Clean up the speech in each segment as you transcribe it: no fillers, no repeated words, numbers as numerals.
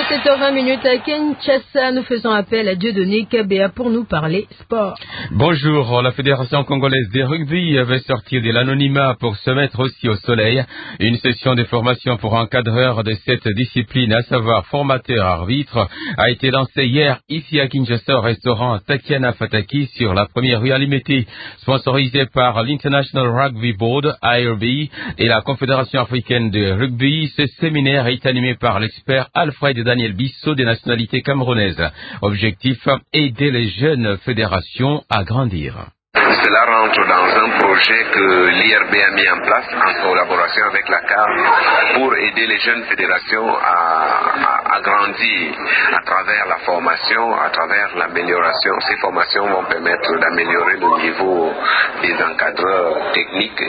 à 7h20 à Kinshasa, nous faisons appel à Dieudonné Kabea pour nous parler sport. Bonjour, la Fédération congolaise de rugby avait sorti de l'anonymat pour se mettre aussi au soleil. Une session de formation pour encadreurs de cette discipline, à savoir formateur arbitre, a été lancée hier ici à Kinshasa au restaurant Takiana Fataki sur la première rue Alimete, sponsorisée par l'International Rugby Board, IRB, et la Confédération africaine de rugby. Ce séminaire est animé par l'expert Alfred Daniel Bissot des nationalités camerounaises. Objectif, aider les jeunes fédérations à grandir. Cela rentre dans un projet que l'IRB a mis en place en collaboration avec la CAF pour aider les jeunes fédérations à grandir à travers la formation, à travers l'amélioration. Ces formations vont permettre d'améliorer le niveau des encadreurs techniques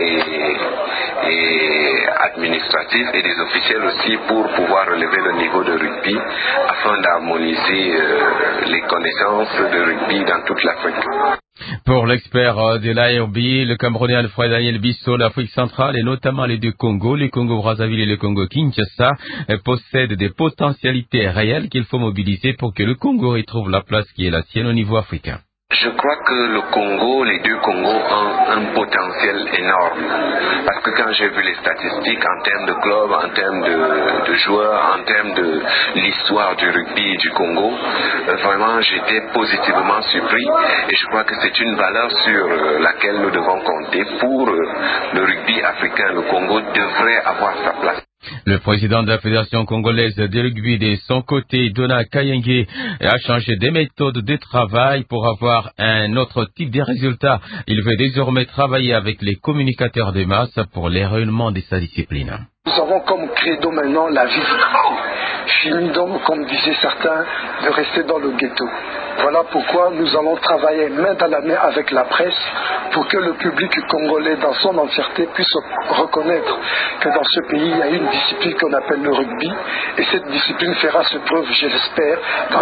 et administratifs et des officiels aussi pour pouvoir relever le niveau de rugby afin d'harmoniser les connaissances de rugby dans toute l'Afrique. Pour l'expert de l'ARB, le Camerounais Alfred Daniel Bissot, l'Afrique centrale et notamment les deux Congos, le Congo-Brazzaville et le Congo-Kinshasa, possèdent des potentialités réelles qu'il faut mobiliser pour que le Congo retrouve la place qui est la sienne au niveau africain. Je crois que le Congo, les deux Congos ont un potentiel énorme. Parce que quand j'ai vu les statistiques en termes de clubs, en termes de joueurs, en termes de l'histoire du rugby du Congo, vraiment j'étais positivement surpris. Et je crois que c'est une valeur sur laquelle nous devons compter pour le rugby africain. Le Congo devrait avoir sa place. Le président de la Fédération congolaise de rugby, de son côté, Dona Kayenge, a changé des méthodes de travail pour avoir un autre type de résultat. Il veut désormais travailler avec les communicateurs de masse pour les rayonnements de sa discipline. Nous avons comme credo maintenant la visibilité. Fini donc, comme disaient certains, de rester dans le ghetto. Voilà pourquoi nous allons travailler main dans la main avec la presse pour que le public congolais dans son entièreté puisse reconnaître que dans ce pays il y a une discipline qu'on appelle le rugby et cette discipline fera ses preuves, je l'espère,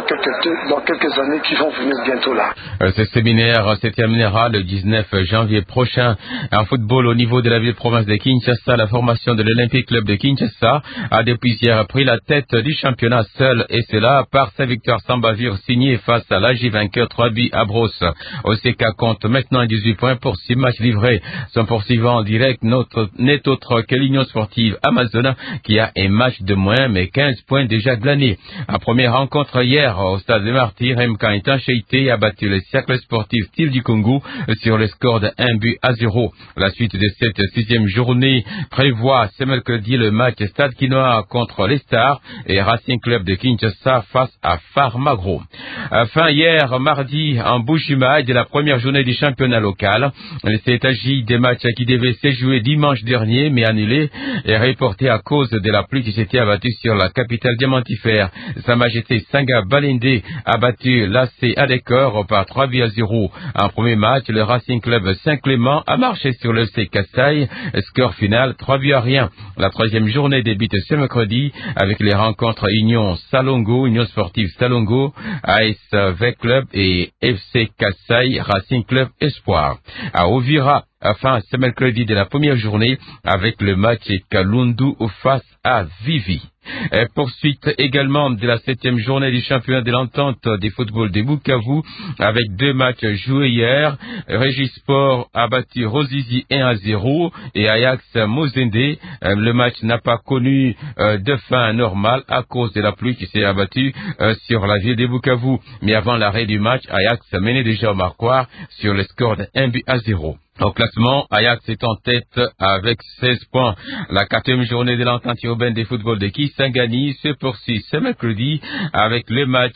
dans quelques années qui vont venir bientôt là. Ce séminaire se terminera le 19 janvier prochain. En football, au niveau de la ville-province de Kinshasa, la formation de l'Olympique Club de Kinshasa a depuis hier pris la tête du championnat seul, et cela par sa victoire sans bavure signée face à l'AG vainqueur 3 buts à Brosse. OCK compte maintenant 18 points pour 6 matchs livrés. Son poursuivant en direct n'est autre que l'Union sportive Amazon qui a un match de moins mais 15 points déjà glanés. En première rencontre hier au stade de Martyrs, MK Intancheité a battu le cercle sportif Style du Congo sur le score de 1 but à 0. La suite de cette 6e journée prévoit ce mercredi le match Stade Quinoa contre les Stars et Racing Club de Kinshasa face à Farmagro. Fin hier, mardi, en Bushima, de la première journée du championnat local. Il s'est agi des matchs qui devaient se jouer dimanche dernier, mais annulés et reportés à cause de la pluie qui s'était abattue sur la capitale diamantifère. Sa Majesté Sanga Balende a battu l'AC Adekor par 3 buts à 0. En premier match, le Racing Club Saint-Clément a marché sur le FC Kassai. Score final, 3 buts à rien. La troisième journée débute ce mercredi avec les rencontres Union Salongo, Union Sportive Salongo, AS V Club et FC Kassai Racing Club Espoir. À Ovira, enfin ce mercredi de la première journée avec le match Kalundu face à Vivi. Poursuite également de la 7e journée du championnat de l'entente des football de Bukavu avec 2 matchs joués hier. Régisport a battu Rosizi 1 à 0 et Ajax Mozende. Le match n'a pas connu de fin normale à cause de la pluie qui s'est abattue sur la ville de Bukavu. Mais avant l'arrêt du match, Ajax menait déjà au marquoir sur le score de 1 but à 0. Au classement, Ajax est en tête avec 16 points. La 4e journée de l'entente urbaine des football de Kisangani se poursuit ce mercredi avec le match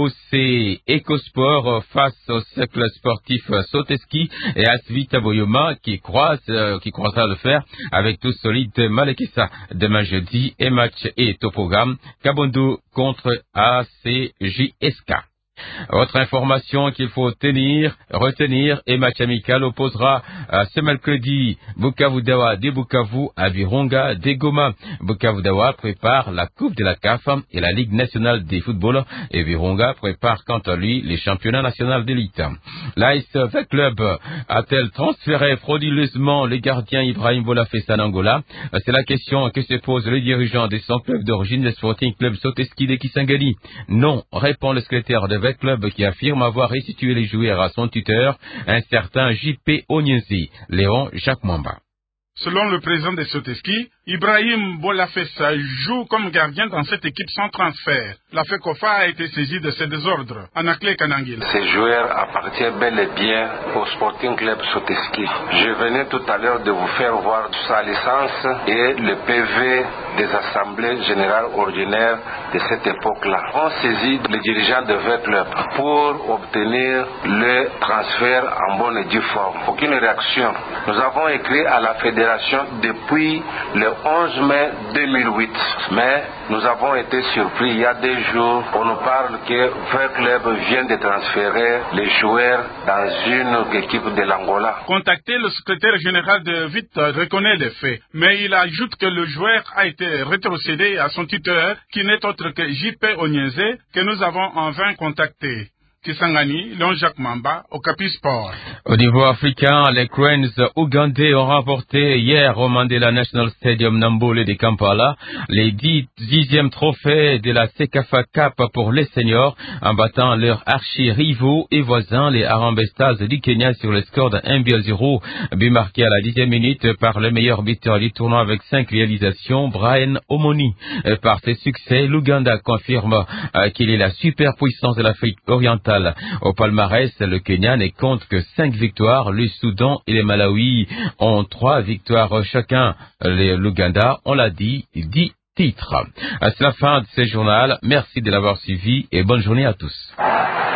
OC Ecosport face au cercle sportif Soteski et Asvita Boyoma qui croisera le fer avec tout solide Malekissa. Demain jeudi, et match est au programme Kabondo contre ACJSK. Autre information qu'il faut retenir, et match amical opposera ce mercredi Bukavu Dawa de Bukavu à Virunga de Goma. Bukavu Dawa prépare la Coupe de la CAF et la Ligue nationale de football et Virunga prépare quant à lui les championnats nationaux d'élite. L'Ice Club a-t-elle transféré frauduleusement le gardien Ibrahim Bolafessa en Angola? C'est la question que se pose le dirigeant de son club d'origine, le Sporting Club Soteski de Kisangani. Non, répond le secrétaire de Club qui affirme avoir restitué les joueurs à son tuteur, un certain J.P. Onyezi, Léon Jacques Mwamba. Selon le président de Soteski, Ibrahim Bolafessa joue comme gardien dans cette équipe sans transfert. La FECOFA a été saisie de ces désordres. Anaklé Kanangil. Ces joueurs appartiennent bel et bien au Sporting Club Soteski. Je venais tout à l'heure de vous faire voir sa licence et le PV des assemblées générales ordinaires de cette époque-là. On saisit les dirigeants de V-Club pour obtenir le transfert en bonne et due forme. Aucune réaction. Nous avons écrit à la fédération depuis le 11 mai 2008. Mais nous avons été surpris. Il y a des jours, on nous parle que V-Club vient de transférer les joueurs dans une équipe de l'Angola. Contacté, le secrétaire général de VIT reconnaît les faits. Mais il ajoute que le joueur a été rétrocédé à son tuteur, qui n'est autre que J.P. Onyeze, que nous avons en vain contacté. Kisangani, Léon Jacques Mwamba, Okapi Sport. Au niveau africain, les Cranes ougandais ont remporté hier au Mandela National Stadium Nambole de Kampala les 10e trophées de la Sekafa Cup pour les seniors en battant leurs archi-rivaux et voisins, les Harambee Stars du Kenya, sur le score de 1-0, but marqué à la 10e minute par le meilleur buteur du tournoi avec 5 réalisations, Brian Omoni. Par ses succès, l'Ouganda confirme qu'il est la superpuissance de l'Afrique orientale. Au palmarès, le Kenya ne compte que 5 victoires, le Soudan et le Malawi ont 3 victoires chacun. L'Ouganda, on l'a dit, 10 titres. C'est la fin de ce journal. Merci de l'avoir suivi et bonne journée à tous.